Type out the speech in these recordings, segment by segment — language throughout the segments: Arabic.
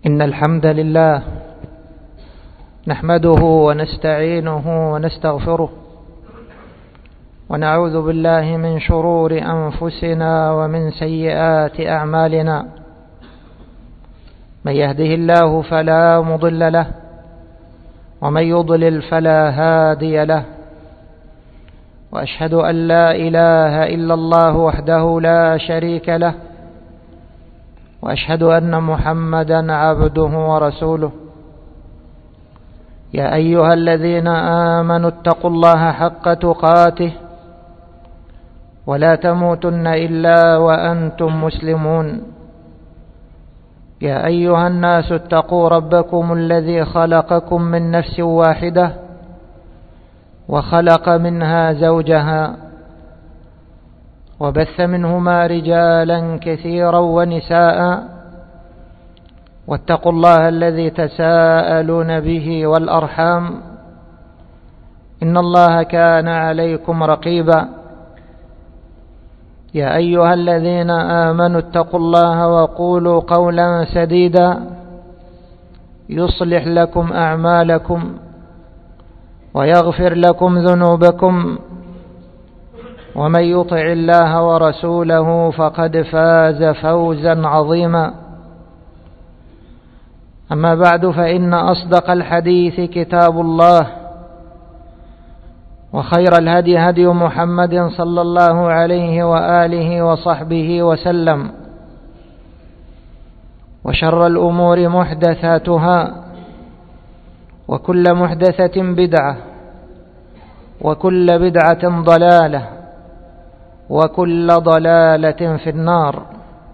إن الحمد لله نحمده ونستعينه ونستغفره ونعوذ بالله من شرور أنفسنا ومن سيئات أعمالنا. من يهده الله فلا مضل له ومن يضلل فلا هادي له، وأشهد أن لا إله إلا الله وحده لا شريك له، وأشهد أن محمدا عبده ورسوله. يا أيها الذين آمنوا اتقوا الله حق تقاته ولا تموتن إلا وأنتم مسلمون. يا أيها الناس اتقوا ربكم الذي خلقكم من نفس واحدة وخلق منها زوجها وبث منهما رجالا كثيرا ونساء، واتقوا الله الذي تساءلون به والأرحام إن الله كان عليكم رقيبا. يا أيها الذين آمنوا اتقوا الله وقولوا قولا سديدا يصلح لكم أعمالكم ويغفر لكم ذنوبكم، ومن يطع الله ورسوله فقد فاز فوزا عظيما. أما بعد، فإن أصدق الحديث كتاب الله، وخير الهدي هدي محمد صلى الله عليه وآله وصحبه وسلم، وشر الأمور محدثاتها، وكل محدثة بدعة، وكل بدعة ضلالة، وكل ضلالة في النار.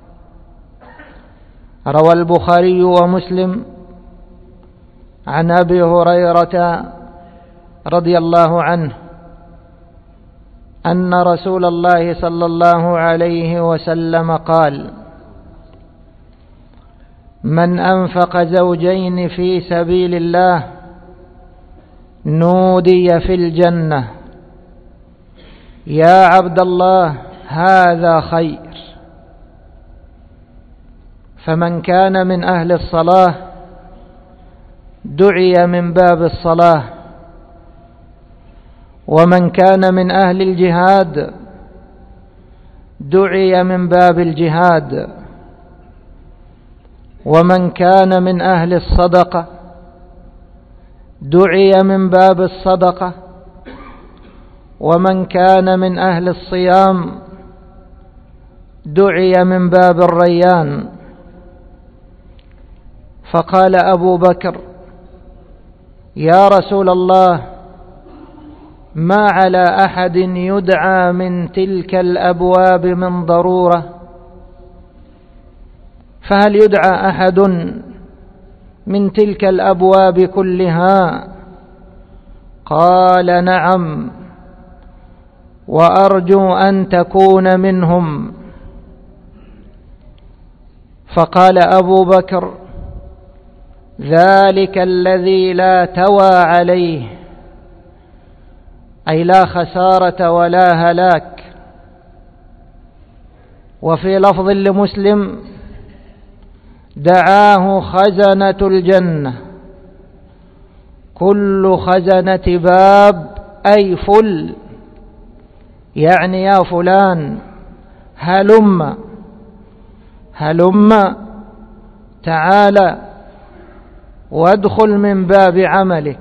روى البخاري ومسلم عن أبي هريرة رضي الله عنه أن رسول الله صلى الله عليه وسلم قال: من أنفق زوجين في سبيل الله نودي في الجنة: يا عبد الله هذا خير. فمن كان من أهل الصلاة دعي من باب الصلاة، ومن كان من أهل الجهاد دعي من باب الجهاد، ومن كان من أهل الصدقة دعي من باب الصدقة، ومن كان من أهل الصيام دعي من باب الريان. فقال أبو بكر: يا رسول الله، ما على أحد يدعى من تلك الأبواب من ضرورة، فهل يدعى أحد من تلك الأبواب كلها؟ قال: نعم، وأرجو أن تكون منهم. فقال أبو بكر: ذلك الذي لا توى عليه، أي لا خسارة ولا هلاك. وفي لفظ لمسلم: دعاه خزنة الجنة. كل خزنة باب أي فل، يعني يا فلان هلم تعال وادخل من باب عملك.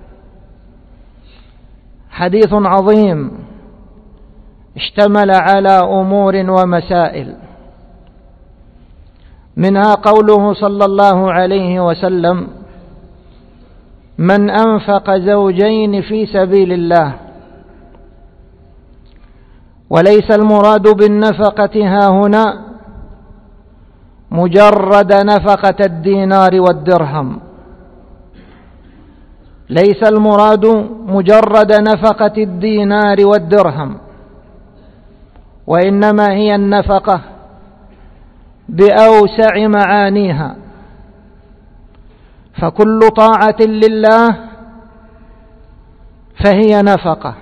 حديث عظيم اشتمل على أمور ومسائل، منها قوله صلى الله عليه وسلم: من أنفق زوجين في سبيل الله. وليس المراد بالنفقة هاهنا مجرد نفقة الدينار والدرهم، ليس المراد مجرد نفقة الدينار والدرهم، وإنما هي النفقة بأوسع معانيها. فكل طاعة لله فهي نفقة.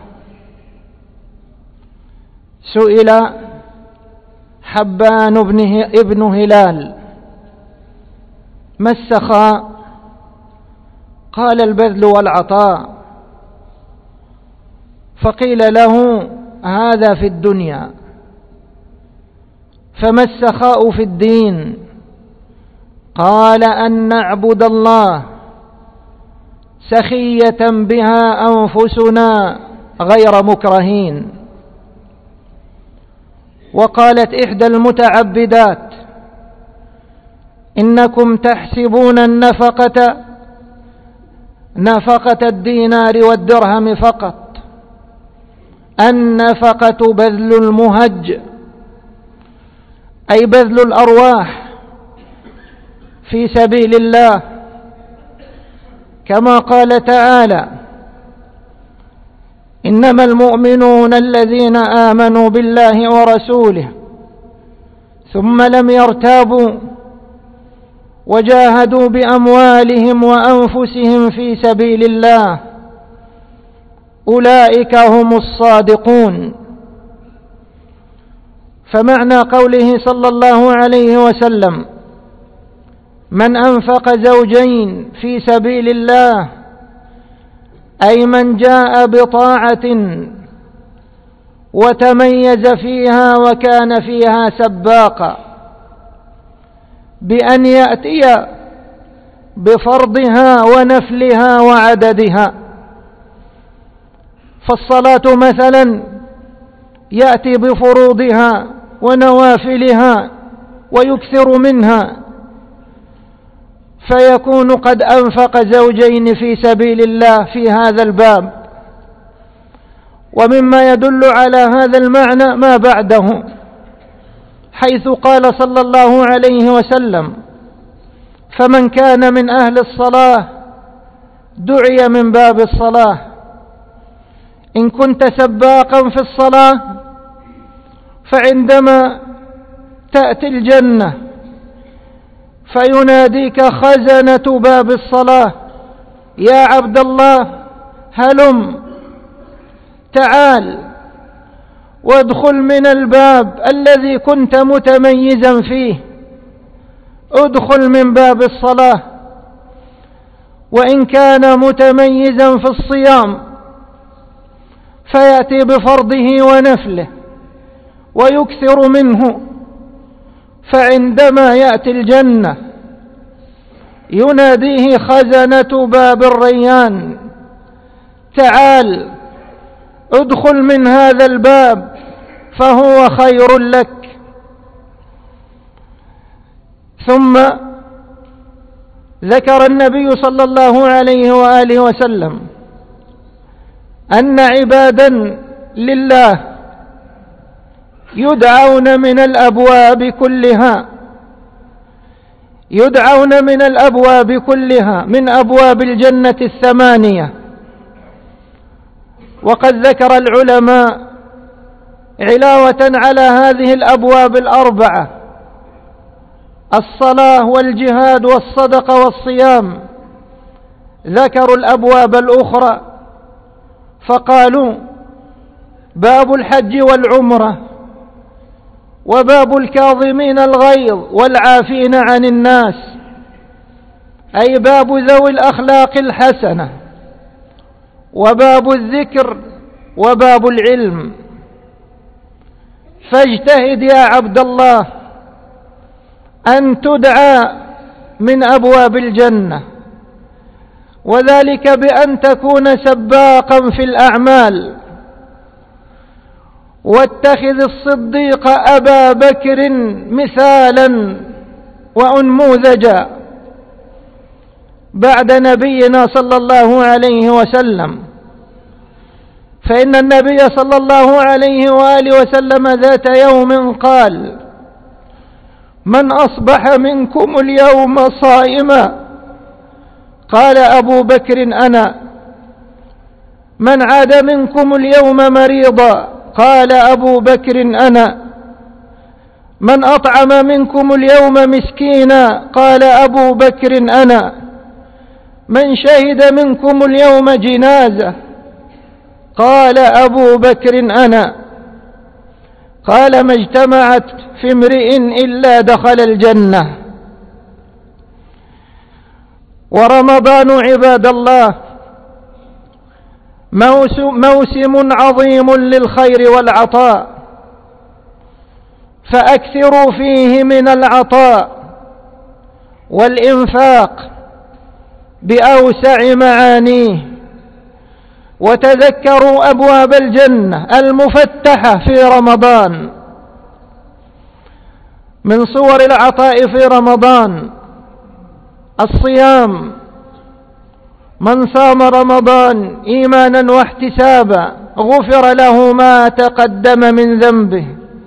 سئل حبان ابن هلال ما السخاء؟ قال البذل والعطاء. فقيل له هذا في الدنيا، فما السخاء في الدين؟ قال أن نعبد الله سخية بها أنفسنا غير مكرهين. وقالت إحدى المتعبدات: إنكم تحسبون نفقة الدينار والدرهم فقط، النفقة بذل المهج، أي بذل الأرواح في سبيل الله، كما قال تعالى: إنما المؤمنون الذين آمنوا بالله ورسوله ثم لم يرتابوا وجاهدوا بأموالهم وأنفسهم في سبيل الله أولئك هم الصادقون. فمعنى قوله صلى الله عليه وسلم: من أنفق زوجين في سبيل الله، أي من جاء بطاعة وتميز فيها وكان فيها سباقا، بأن يأتي بفرضها ونفلها وعددها. فالصلاة مثلا يأتي بفروضها ونوافلها ويكثر منها، فيكون قد أنفق زوجين في سبيل الله في هذا الباب. ومما يدل على هذا المعنى ما بعده، حيث قال صلى الله عليه وسلم: فمن كان من أهل الصلاة دعي من باب الصلاة. إن كنت سباقا في الصلاة فعندما تأتي الجنة فيناديك خزنة باب الصلاة: يا عبد الله هلم، تعال وادخل من الباب الذي كنت متميزا فيه، ادخل من باب الصلاة. وإن كان متميزا في الصيام فيأتي بفرضه ونفله ويكثر منه، فعندما يأتي الجنة يناديه خزنة باب الريان: تعال ادخل من هذا الباب فهو خير لك. ثم ذكر النبي صلى الله عليه وآله وسلم أن عبادا لله يدعون من الأبواب كلها من أبواب الجنة 8. وقد ذكر العلماء علاوة على هذه الأبواب 4: الصلاة والجهاد والصدقة والصيام، ذكروا الأبواب الأخرى فقالوا: باب الحج والعمرة، وباب الكاظمين الغيظ والعافين عن الناس، أي باب ذوي الأخلاق الحسنة، وباب الذكر، وباب العلم. فاجتهد يا عبد الله أن تدعى من أبواب الجنة، وذلك بأن تكون سباقا في الأعمال. واتخذ الصديق أبا بكر مثالا وأنموذجا بعد نبينا صلى الله عليه وسلم، فإن النبي صلى الله عليه وآله وسلم ذات يوم قال: من أصبح منكم اليوم صائما؟ قال أبو بكر: أنا. من عاد منكم اليوم مريضا؟ قال أبو بكر: أنا. من أطعم منكم اليوم مسكينا؟ قال أبو بكر: أنا. من شهد منكم اليوم جنازة؟ قال أبو بكر: أنا. قال: ما اجتمعت في امرئ إلا دخل الجنة. ورمضان عباد الله موسم عظيم للخير والعطاء، فأكثروا فيه من العطاء والإنفاق بأوسع معانيه، وتذكروا أبواب الجنة المفتحة في رمضان. من صور العطاء في رمضان الصيام. من صام رمضان إيمانا واحتسابا غفر له ما تقدم من ذنبه.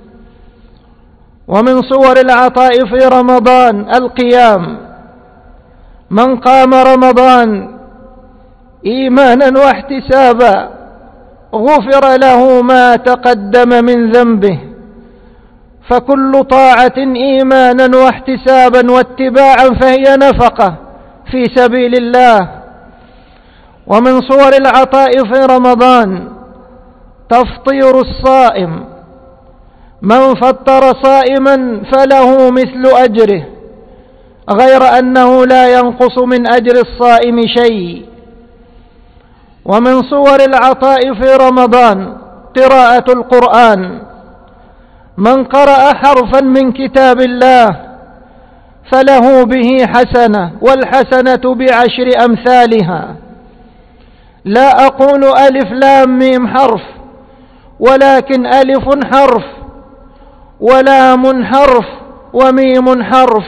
ومن صور العطاء في رمضان القيام. من قام رمضان إيمانا واحتسابا غفر له ما تقدم من ذنبه. فكل طاعة إيمانا واحتسابا واتباعا فهي نفقة في سبيل الله. ومن صور العطاء في رمضان تفطير الصائم. من فطر صائما فله مثل أجره، غير أنه لا ينقص من أجر الصائم شيء. ومن صور العطاء في رمضان قراءة القرآن. من قرأ حرفا من كتاب الله فله به حسنة، والحسنة بعشر أمثالها. لا أقول ألف لام ميم حرف، ولكن ألف حرف ولام حرف وميم حرف.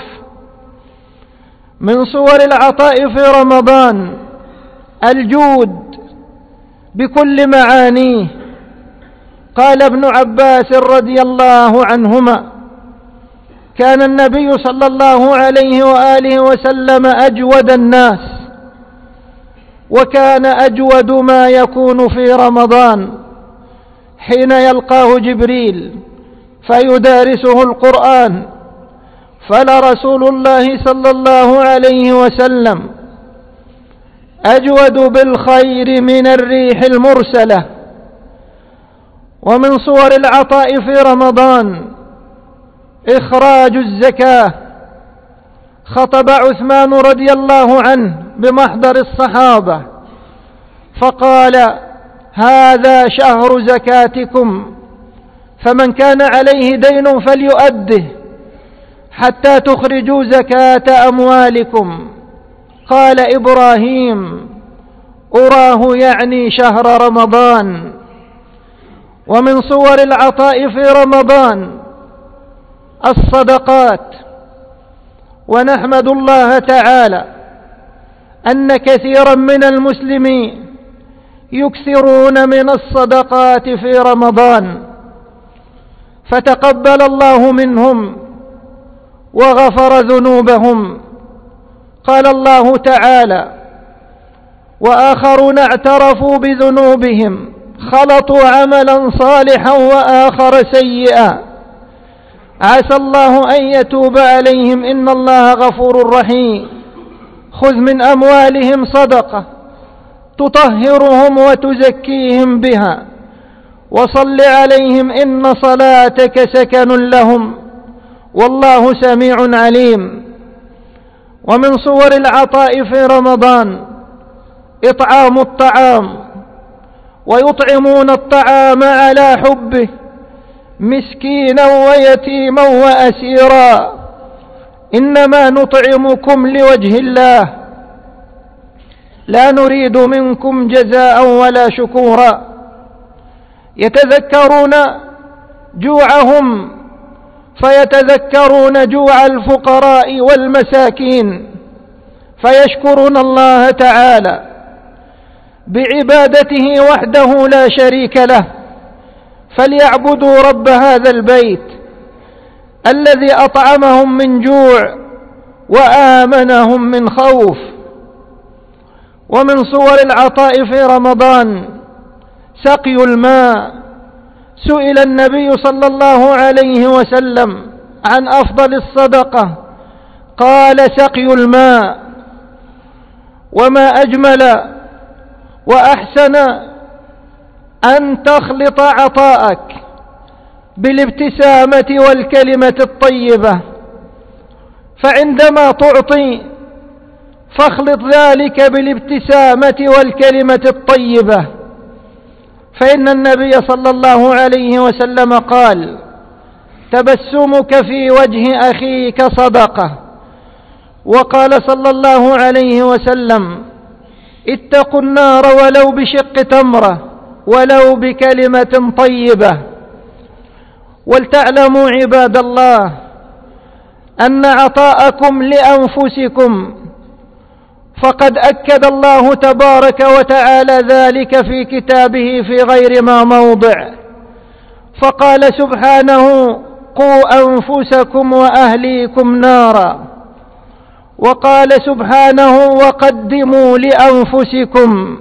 من صور العطاء في رمضان الجود بكل معانيه. قال ابن عباس رضي الله عنهما: كان النبي صلى الله عليه وآله وسلم أجود الناس، وكان أجود ما يكون في رمضان حين يلقاه جبريل فيدارسه القرآن. فلرسول الله صلى الله عليه وسلم أجود بالخير من الريح المرسلة. ومن صور العطاء في رمضان إخراج الزكاة. خطب عثمان رضي الله عنه بمحضر الصحابة فقال: هذا شهر زكاتكم، فمن كان عليه دين فليؤده حتى تخرجوا زكاة أموالكم. قال إبراهيم: أراه يعني شهر رمضان. ومن صور العطاء في رمضان الصدقات. ونحمد الله تعالى أن كثيرا من المسلمين يكثرون من الصدقات في رمضان، فتقبل الله منهم وغفر ذنوبهم. قال الله تعالى: وآخرون اعترفوا بذنوبهم خلطوا عملا صالحا وآخر سيئا عسى الله أن يتوب عليهم إن الله غفور رحيم. خذ من أموالهم صدقة تطهرهم وتزكيهم بها وصل عليهم إن صلاتك سكن لهم والله سميع عليم. ومن صور العطاء في رمضان إطعام الطعام. ويطعمون الطعام على حبه مسكينا ويتيما وأسيرا إنما نطعمكم لوجه الله لا نريد منكم جزاء ولا شكورا. يتذكرون جوعهم فيتذكرون جوع الفقراء والمساكين فيشكرون الله تعالى بعبادته وحده لا شريك له. فليعبدوا رب هذا البيت الذي أطعمهم من جوع وآمنهم من خوف. ومن صور العطاء في رمضان سقي الماء. سئل النبي صلى الله عليه وسلم عن أفضل الصدقة قال: سقي الماء. وما أجمل وأحسن أن تخلط عطاءك بالابتسامة والكلمة الطيبة. فعندما تعطي فاخلط ذلك بالابتسامة والكلمة الطيبة، فإن النبي صلى الله عليه وسلم قال: تبسمك في وجه أخيك صدقة. وقال صلى الله عليه وسلم: اتقوا النار ولو بشق تمرة ولو بكلمة طيبة. ولتعلموا عباد الله أن عطاءكم لأنفسكم فقد أكد الله تبارك وتعالى ذلك في كتابه في غير ما موضع، فقال سبحانه: قوا أنفسكم وأهليكم نارا. وقال سبحانه: وقدموا لأنفسكم.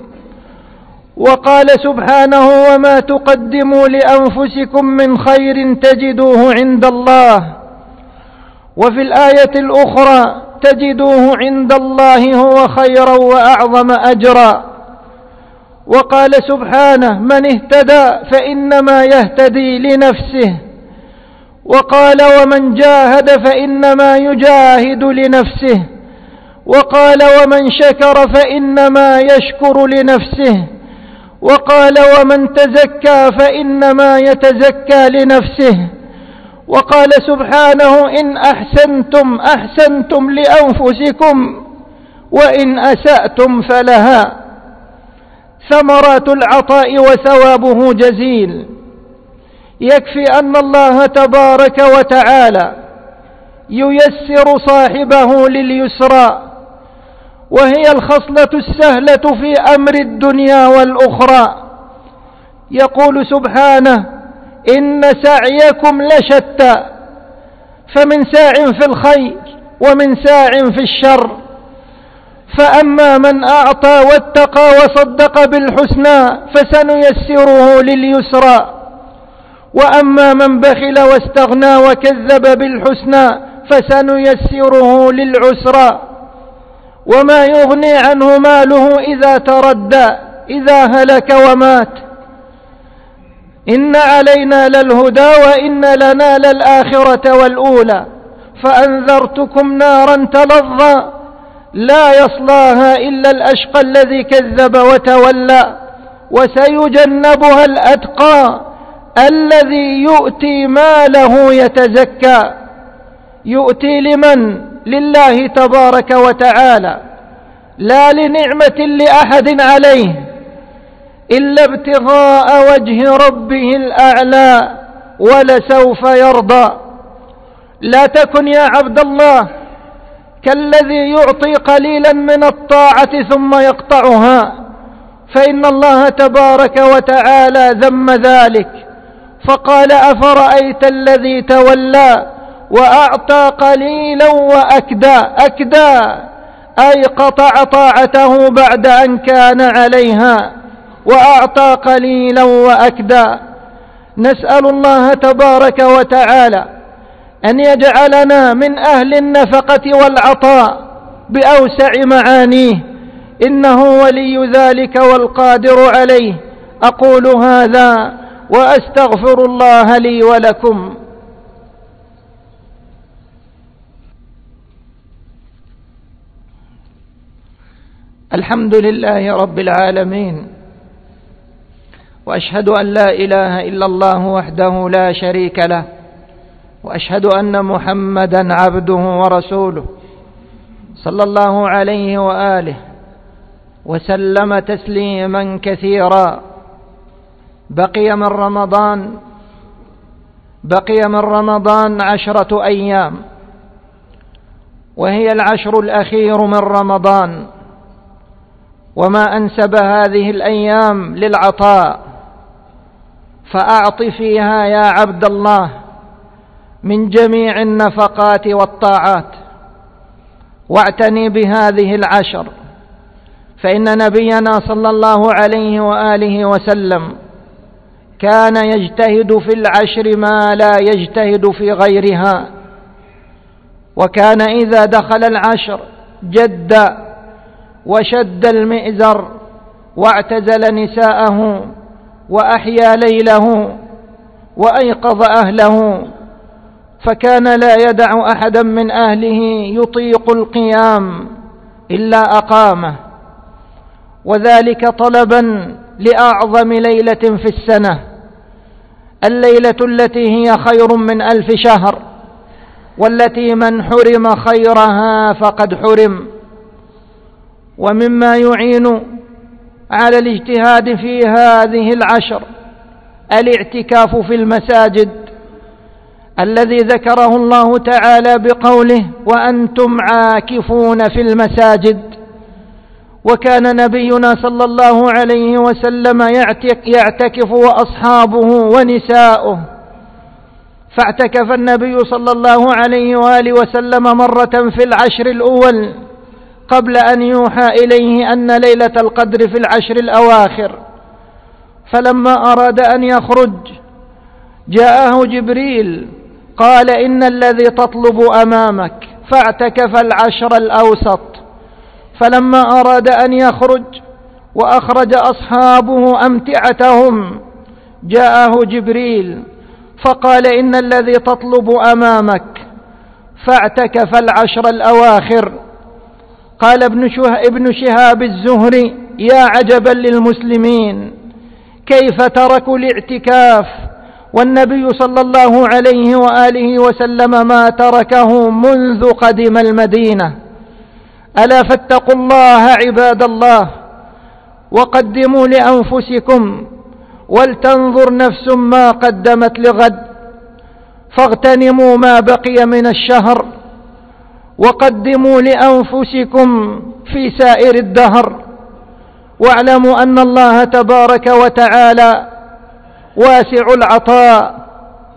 وقال سبحانه: وما تقدموا لأنفسكم من خير تجدوه عند الله. وفي الآية الأخرى: تجدوه عند الله هو خيرا وأعظم أجرا. وقال سبحانه: من اهتدى فإنما يهتدي لنفسه. وقال: ومن جاهد فإنما يجاهد لنفسه. وقال: ومن شكر فإنما يشكر لنفسه. وقال: ومن تزكى فإنما يتزكى لنفسه. وقال سبحانه: إن أحسنتم أحسنتم لأنفسكم وإن أسأتم فلها. ثمرات العطاء وثوابه جزيل. يكفي أن الله تبارك وتعالى ييسر صاحبه لليسرى، وهي الخصلة السهلة في أمر الدنيا والأخرى. يقول سبحانه: إن سعيكم لشتى، فمن ساع في الخير ومن ساع في الشر. فأما من أعطى واتقى وصدق بالحسنى فسنيسره لليسرى، وأما من بخل واستغنى وكذب بالحسنى فسنيسره للعسرى. وما يغني عنه ماله إذا تردى إذا هلك ومات. إن علينا للهدى وإن لنا للآخرة والأولى. فأنذرتكم نارا تلظى لا يصلاها إلا الأشقى الذي كذب وتولى. وسيجنبها الأتقى الذي يؤتي ماله يتزكى. يؤتي لمن؟ لله تبارك وتعالى، لا لنعمة لأحد عليه إلا ابتغاء وجه ربه الأعلى ولسوف يرضى. لا تكن يا عبد الله كالذي يعطي قليلا من الطاعة ثم يقطعها، فإن الله تبارك وتعالى ذم ذلك فقال: أفرأيت الذي تولى وأعطى قليلا وأكدى. أكدى أي قطع طاعته بعد أن كان عليها، وأعطى قليلا وأكدى. نسأل الله تبارك وتعالى أن يجعلنا من أهل النفقة والعطاء بأوسع معانيه، إنه ولي ذلك والقادر عليه. أقول هذا وأستغفر الله لي ولكم. الحمد لله رب العالمين، وأشهد أن لا إله إلا الله وحده لا شريك له، وأشهد أن محمدا عبده ورسوله صلى الله عليه وآله وسلم تسليما كثيرا. بقي من رمضان 10 أيام، وهي العشر الأخير من رمضان. وما أنسب هذه الأيام للعطاء، فأعط فيها يا عبد الله من جميع النفقات والطاعات، واعتني بهذه العشر، فإن نبينا صلى الله عليه وآله وسلم كان يجتهد في العشر ما لا يجتهد في غيرها. وكان إذا دخل العشر جد وشد المئزر واعتزل نساءه وأحيا ليله وأيقظ أهله، فكان لا يدع أحدا من أهله يطيق القيام إلا أقامه، وذلك طلبا لأعظم ليلة في السنة، الليلة التي هي خير من 1000 شهر، والتي من حرم خيرها فقد حرم. ومما يعين على الاجتهاد في هذه العشر الاعتكاف في المساجد الذي ذكره الله تعالى بقوله: وأنتم عاكفون في المساجد. وكان نبينا صلى الله عليه وسلم يعتكف وأصحابه ونساؤه، فاعتكف النبي صلى الله عليه وآله وسلم مرة في العشر الأول قبل أن يوحى إليه أن ليلة القدر في العشر الأواخر، فلما أراد أن يخرج جاءه جبريل قال: إن الذي تطلب أمامك، فاعتكف العشر الأوسط. فلما أراد أن يخرج وأخرج أصحابه أمتعتهم جاءه جبريل فقال: إن الذي تطلب أمامك، فاعتكف العشر الأواخر. قال ابن شهاب الزهري: يا عجبا للمسلمين كيف تركوا الاعتكاف والنبي صلى الله عليه وآله وسلم ما تركه منذ قدم المدينة. ألا فاتقوا الله عباد الله، وقدموا لأنفسكم، ولتنظر نفس ما قدمت لغد، فاغتنموا ما بقي من الشهر، وقدموا لأنفسكم في سائر الدهر، واعلموا أن الله تبارك وتعالى واسع العطاء،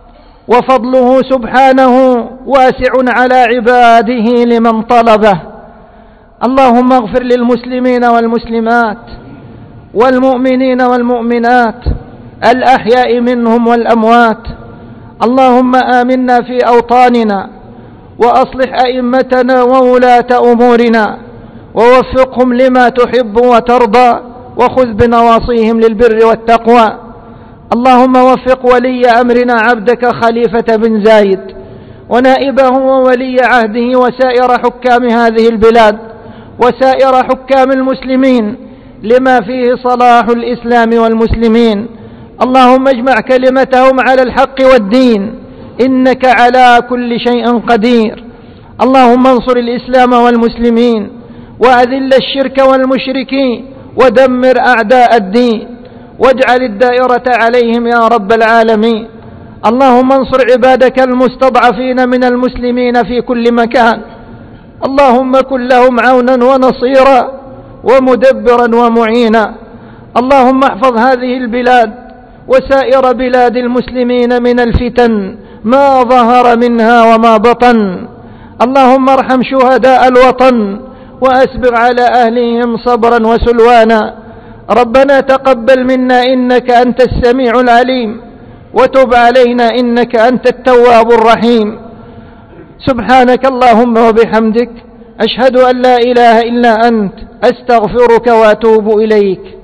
وفضله سبحانه واسع على عباده لمن طلبه. اللهم اغفر للمسلمين والمسلمات والمؤمنين والمؤمنات الأحياء منهم والأموات. اللهم آمنا في أوطاننا، وأصلح أئمتنا وولاة أمورنا، ووفقهم لما تحب وترضى، وخذ بنواصيهم للبر والتقوى. اللهم وفق ولي أمرنا عبدك خليفة بن زايد، ونائبه وولي عهده، وسائر حكام هذه البلاد، وسائر حكام المسلمين، لما فيه صلاح الإسلام والمسلمين. اللهم اجمع كلمتهم على الحق والدين، إنك على كل شيء قدير. اللهم انصر الإسلام والمسلمين، وأذل الشرك والمشركين، ودمر أعداء الدين، واجعل الدائرة عليهم يا رب العالمين. اللهم انصر عبادك المستضعفين من المسلمين في كل مكان. اللهم كن لهم عونا ونصيرا ومدبرا ومعينا. اللهم احفظ هذه البلاد وسائر بلاد المسلمين من الفتن ما ظهر منها وما بطن. اللهم ارحم شهداء الوطن، وأسبغ على أهلهم صبرا وسلوانا. ربنا تقبل منا إنك أنت السميع العليم، وتب علينا إنك أنت التواب الرحيم. سبحانك اللهم وبحمدك، أشهد أن لا إله إلا أنت، أستغفرك وأتوب إليك.